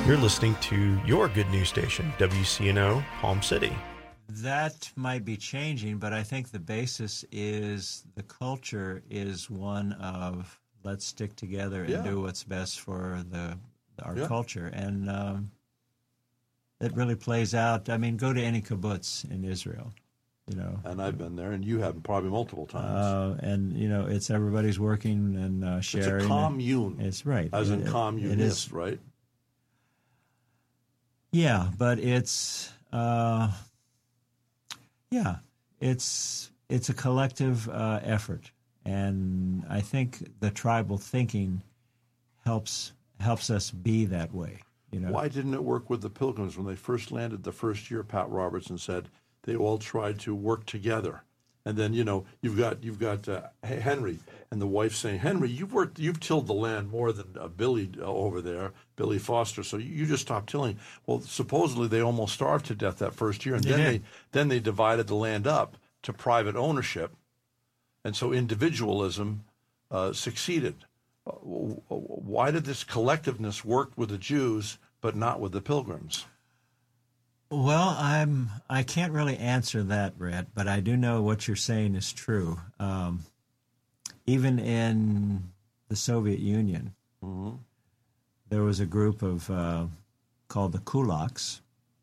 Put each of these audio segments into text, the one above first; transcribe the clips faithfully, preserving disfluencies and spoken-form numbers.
You're listening to your good news station, W C N O, Palm City. That might be changing, but I think the basis is the culture is one of let's stick together and Yeah. do what's best for the our Yeah. culture. And um, it really plays out. I mean, go to any kibbutz in Israel, you know. And I've been there, and you have probably multiple times. Uh, and, you know, it's everybody's working and uh, sharing. It's a commune. It's right. As in It- it- communist, it is, right? Yeah, but it's uh, yeah, it's it's a collective uh, effort, and I think the tribal thinking helps helps us be that way. You know, Why didn't it work with the Pilgrims when they first landed the first year? Pat Robertson said they all tried to work together, and then you know you've got you've got uh, Henry and the wife saying, "Henry, you've worked, you've tilled the land more than uh, Billy uh, over there, Billy Foster. So you, you just stopped tilling." Well, supposedly they almost starved to death that first year, and They then did. they then they divided the land up to private ownership, and so individualism uh, succeeded. Uh, Why did this collectiveness work with the Jews but not with the Pilgrims? well, I'm I can't really answer that, Brett, but I do know what you're saying is true. Um, even in the Soviet Union, Mm-hmm. there was a group of uh, called the kulaks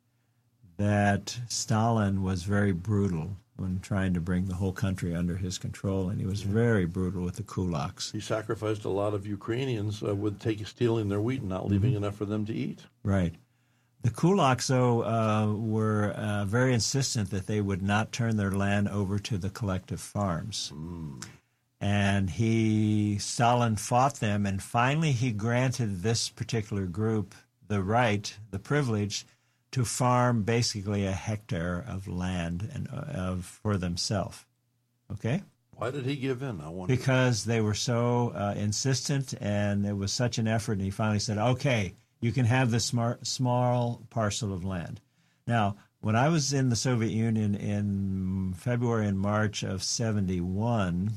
that Stalin was very brutal when trying to bring the whole country under his control, and he was very brutal with the kulaks. He sacrificed a lot of Ukrainians uh, with taking stealing their wheat and not leaving enough for them to eat. Right. The kulaks, though, uh, were uh, very insistent that they would not turn their land over to the collective farms. And he, Stalin fought them, and finally he granted this particular group the right, the privilege, to farm basically a hectare of land and uh, of for themselves. Okay? Why did he give in? I wonder. Because they were so uh, insistent, and it was such an effort, and he finally said, okay, you can have this smart, small parcel of land. Now, when I was in the Soviet Union in February and March of seventy-one,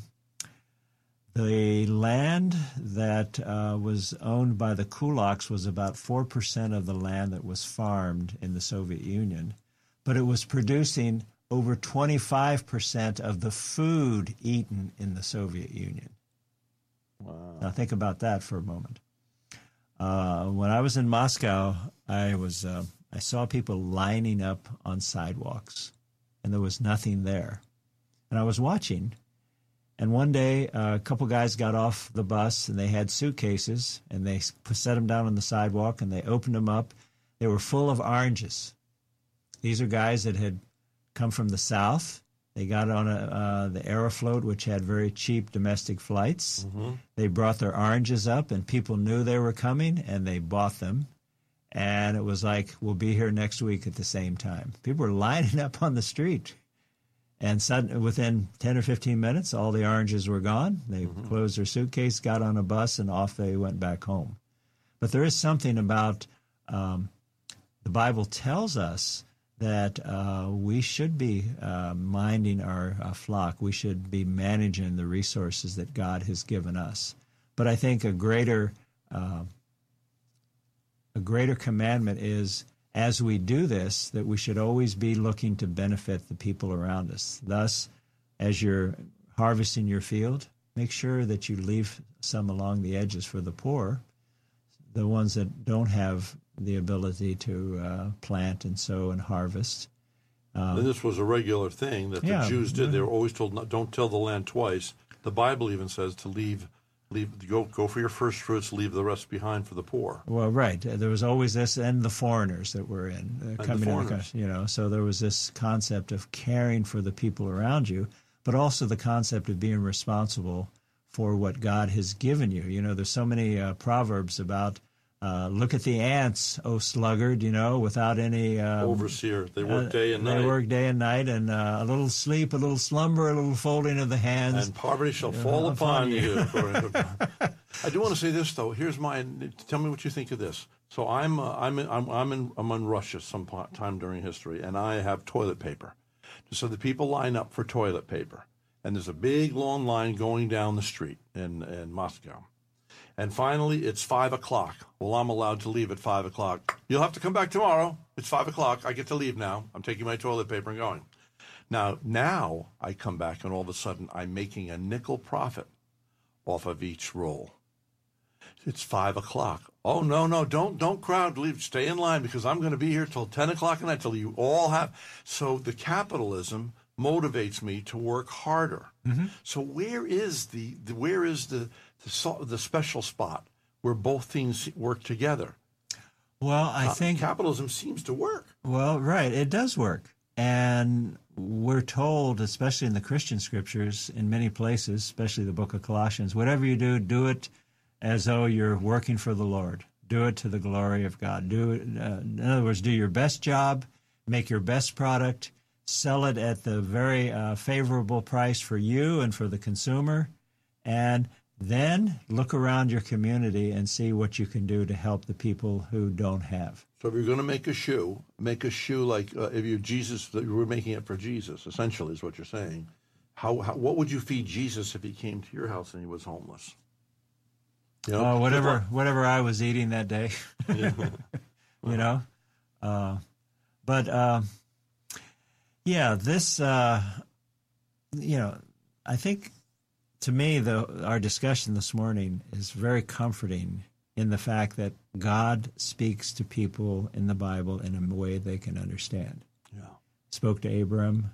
the land that uh, was owned by the kulaks was about four percent of the land that was farmed in the Soviet Union, but it was producing over twenty-five percent of the food eaten in the Soviet Union. Wow. Now think about that for a moment. Uh, when I was in Moscow, I was uh, I saw people lining up on sidewalks, and there was nothing there. And I was watching, and one day uh, a couple guys got off the bus, and they had suitcases, and they set them down on the sidewalk, and they opened them up. They were full of oranges. These are guys that had come from the South. They got on a, uh, the Aeroflot, which had very cheap domestic flights. Mm-hmm. They brought their oranges up, and people knew they were coming, and they bought them. And it was like, we'll be here next week at the same time. People were lining up on the street. And suddenly, within ten or fifteen minutes, all the oranges were gone. They Mm-hmm. closed their suitcase, got on a bus, and off they went back home. But there is something about um, the Bible tells us that uh, we should be uh, minding our uh, flock. We should be managing the resources that God has given us. But I think a greater uh, a greater commandment is, as we do this, that we should always be looking to benefit the people around us. Thus, as you're harvesting your field, make sure that you leave some along the edges for the poor, the ones that don't have the ability to uh, plant and sow and harvest. Um, And this was a regular thing that the Yeah. Jews did. They were always told, not, don't till the land twice. The Bible even says to leave, leave, go, go for your first fruits, leave the rest behind for the poor. Well, right. Uh, There was always this, and the foreigners that were in uh, the coming in the foreigners. country. You know, so there was this concept of caring for the people around you, but also the concept of being responsible for what God has given you. You know, there's so many uh, proverbs about uh, look at the ants, oh sluggard. You know, without any um, Overseer, they work uh, day and they night. work day and night, and uh, a little sleep, a little slumber, a little folding of the hands. And poverty shall fall upon upon you. you. according to- I do want to say this though. Here's my. Tell me what you think of this. So I'm uh, I'm in, I'm I'm in I'm in Russia some po- time during history, and I have toilet paper. So the people line up for toilet paper, and there's a big long line going down the street in in Moscow. And finally, it's five o'clock. Well, I'm allowed to leave at five o'clock. You'll have to come back tomorrow. It's five o'clock. I get to leave now. I'm taking my toilet paper and going. Now, now I come back, and all of a sudden, I'm making a nickel profit off of each roll. It's five o'clock. Oh, no, no, don't don't crowd, leave, stay in line, because I'm going to be here till ten o'clock at night, till you all have. So the capitalism motivates me to work harder. Mm-hmm. So where is the, the where is the, the the special spot where both things work together? Well, I uh, think capitalism seems to work. Well, right, it does work. And we're told, especially in the Christian scriptures, in many places, especially the book of Colossians, whatever you do, do it as though you're working for the Lord. Do it to the glory of God. Do it, uh, in other words, do your best job, make your best product, sell it at the very uh, favorable price for you and for the consumer, and then look around your community and see what you can do to help the people who don't have. So if you're going to make a shoe, make a shoe like uh, if you Jesus, that you were making it for Jesus, essentially is what you're saying. How, how what would you feed Jesus if he came to your house and he was homeless? You know, uh, whatever whatever I was eating that day, Yeah. you know. Uh, but uh, yeah, this uh, you know, I think to me the our discussion this morning is very comforting in the fact that God speaks to people in the Bible in a way they can understand. Yeah. Spoke to Abraham.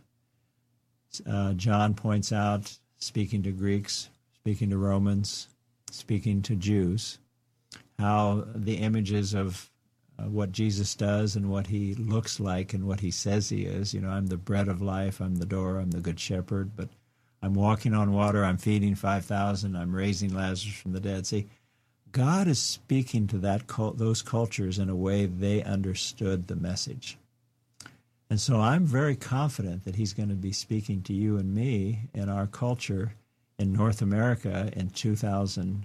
Uh, John points out, speaking to Greeks, speaking to Romans, speaking to Jews, how the images of uh, what Jesus does and what he looks like and what he says he is. You know, I'm the bread of life, I'm the door, I'm the good shepherd, but I'm walking on water, I'm feeding five thousand, I'm raising Lazarus from the dead. See, God is speaking to that those cultures in a way they understood the message. And so I'm very confident that he's going to be speaking to you and me in our culture in North America in two thousand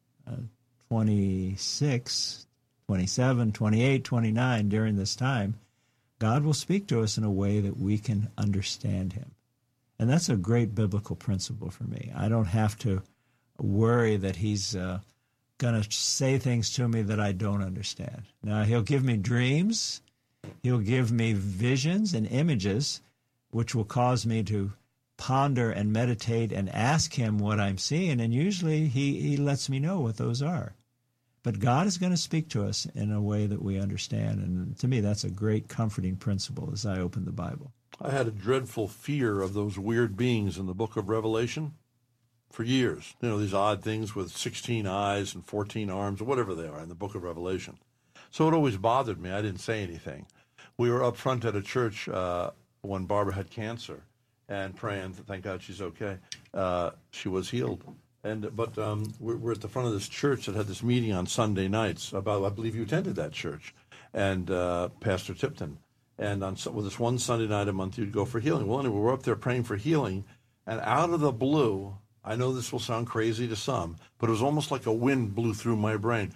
twenty-six, twenty-seven, twenty-eight, twenty-nine, during this time. God will speak to us in a way that we can understand him. And that's a great biblical principle for me. I don't have to worry that he's uh, going to say things to me that I don't understand. Now, he'll give me dreams. He'll give me visions and images, which will cause me to ponder and meditate and ask him what I'm seeing. And usually he, he lets me know what those are. But God is going to speak to us in a way that we understand. And to me, that's a great comforting principle as I open the Bible. I had a dreadful fear of those weird beings in the book of Revelation for years. You know, these odd things with sixteen eyes and fourteen arms, or whatever they are in the book of Revelation. So it always bothered me. I didn't say anything. We were up front at a church uh, when Barbara had cancer and praying, thank God she's okay. Uh, she was healed. And But um, we're, we're at the front of this church that had this meeting on Sunday nights about, I believe you attended that church, and uh, Pastor Tipton. And on well, this one Sunday night a month, you'd go for healing. Well, anyway, we're up there praying for healing, and out of the blue, I know this will sound crazy to some, but it was almost like a wind blew through my brain.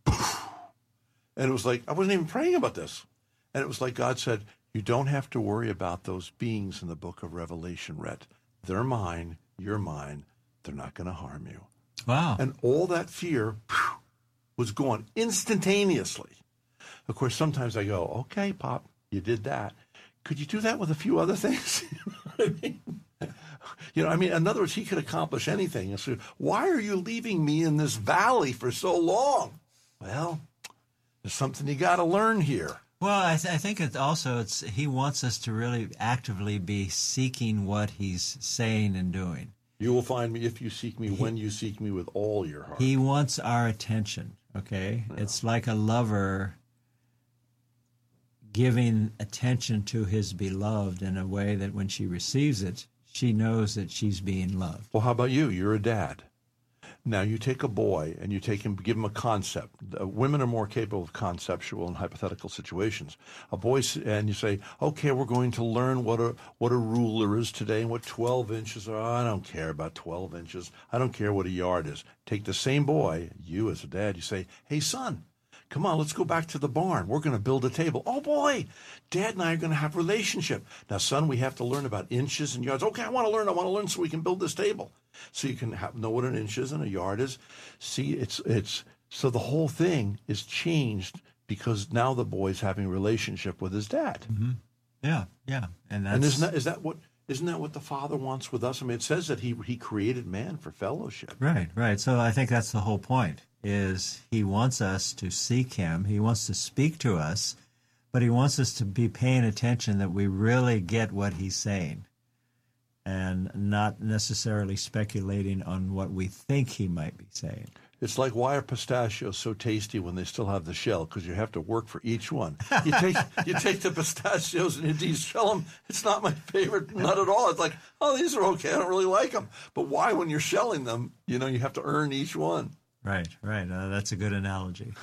And it was like, I wasn't even praying about this. And it was like God said, you don't have to worry about those beings in the book of Revelation, Rhett. They're mine, you're mine. They're not going to harm you. Wow. And all that fear was gone instantaneously. Of course, sometimes I go, okay, Pop, you did that. Could you do that with a few other things? You know what I mean? You know, I mean, in other words, he could accomplish anything. So why are you leaving me in this valley for so long? Well, there's something you got to learn here. Well, I, th- I think it's also it's he wants us to really actively be seeking what he's saying and doing. You will find me if you seek me, he, when you seek me with all your heart. He wants our attention, okay? Yeah. It's like a lover giving attention to his beloved in a way that when she receives it, she knows that she's being loved. Well, how about you? You're a dad. Now, you take a boy and you take him, give him a concept. Uh, women are more capable of conceptual and hypothetical situations. A boy, and you say, okay, we're going to learn what a what a ruler is today and what twelve inches are. Oh, I don't care about twelve inches. I don't care what a yard is. Take the same boy, you as a dad, you say, hey, son, Come on, let's go back to the barn. We're going to build a table. Oh, boy, Dad and I are going to have a relationship. Now, son, we have to learn about inches and yards. Okay, I want to learn. I want to learn so we can build this table. So you can have, know what an inch is and a yard is. See, it's it's so the whole thing is changed because now the boy's having a relationship with his dad. Mm-hmm. Yeah, yeah. And that's... And isn't that, is that what... Isn't that what the Father wants with us? I mean, it says that he he created man for fellowship. Right, right. So I think that's the whole point, is he wants us to seek him. He wants to speak to us, but he wants us to be paying attention that we really get what he's saying and not necessarily speculating on what we think he might be saying. It's like, why are pistachios so tasty when they still have the shell? Because you have to work for each one. You take you take the pistachios and you de-shell them. It's not my favorite nut at all. It's like, oh, these are okay. I don't really like them. But why, when you're shelling them, you know, you have to earn each one. Right, right. Uh, that's a good analogy.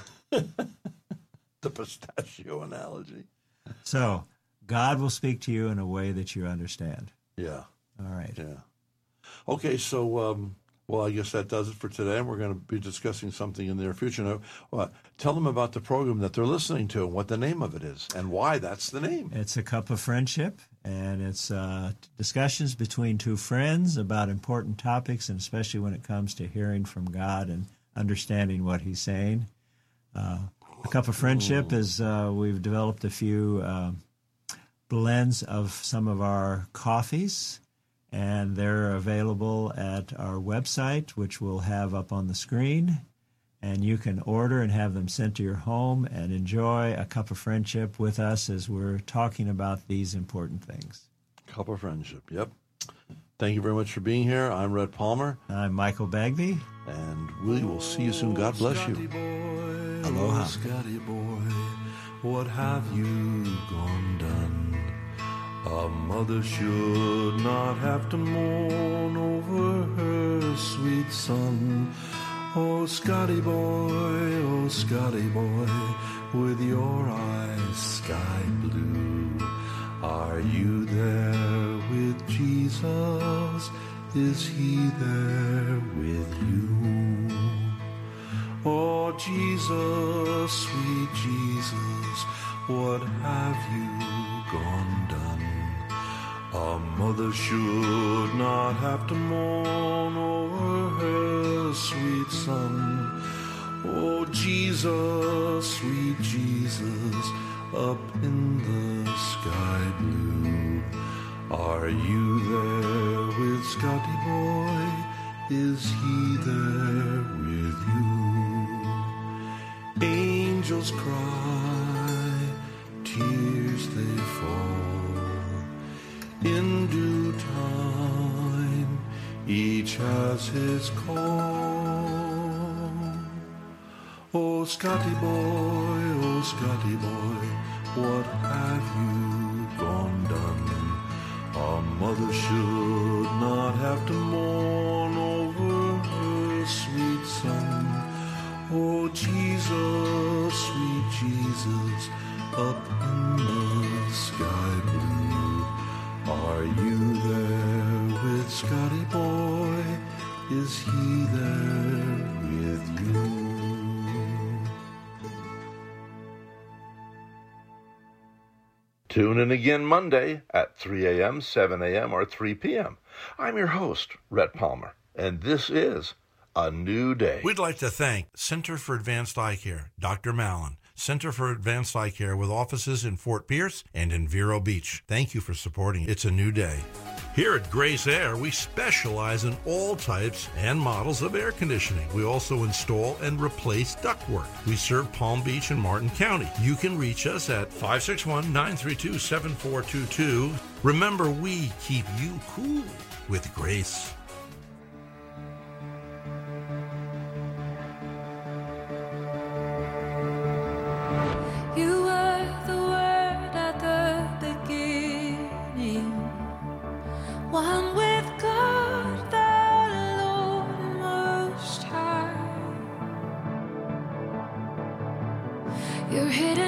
The pistachio analogy. So, God will speak to you in a way that you understand. Yeah. All right. Yeah. Okay, so... Um, Well, I guess that does it for today, and we're going to be discussing something in the near future. Now, well, tell them about the program that they're listening to and what the name of it is and why that's the name. It's A Cup of Friendship, and it's uh, discussions between two friends about important topics, and especially when it comes to hearing from God and understanding what he's saying. Uh, A Cup of Friendship is uh, we've developed a few uh, blends of some of our coffees, and they're available at our website, which we'll have up on the screen. And you can order and have them sent to your home and enjoy a cup of friendship with us as we're talking about these important things. Cup of Friendship, yep. Thank you very much for being here. I'm Red Palmer. I'm Michael Bagby. And we will see you soon. God bless you. Boy, Aloha. oh, Scotty boy, what have you gone done? A mother should not have to mourn over her sweet son. Oh, Scotty boy, oh, Scotty boy, with your eyes sky blue. Are you there with Jesus? Is he there with you? Oh, Jesus, sweet Jesus, what have you gone done? A mother should not have to mourn over her sweet son. Oh, Jesus, sweet Jesus, up in the sky blue. Are you there with Scotty boy? Is he there with you? Angels cry, tears they fall. In due time, each has his call. Oh, Scotty boy, oh, Scotty boy, what have you gone done? A mother should not have to mourn over her sweet son. Oh, Jesus, sweet Jesus, up in the sky blue. Are you there with Scotty boy? Is he there with you? Tune in again Monday at three a.m., seven a.m., or three p.m. I'm your host, Rhett Palmer, and this is A New Day. We'd like to thank Center for Advanced Eye Care, Doctor Mallon, Center for Advanced Eye Care with offices in Fort Pierce and in Vero Beach. Thank you for supporting It's a New Day. Here at Grace Air, we specialize in all types and models of air conditioning. We also install and replace ductwork. We serve Palm Beach and Martin County. You can reach us at five six one, nine three two, seven four two two. Remember, we keep you cool with Grace. You were the word at the beginning, one with God the Lord Most High. You're hidden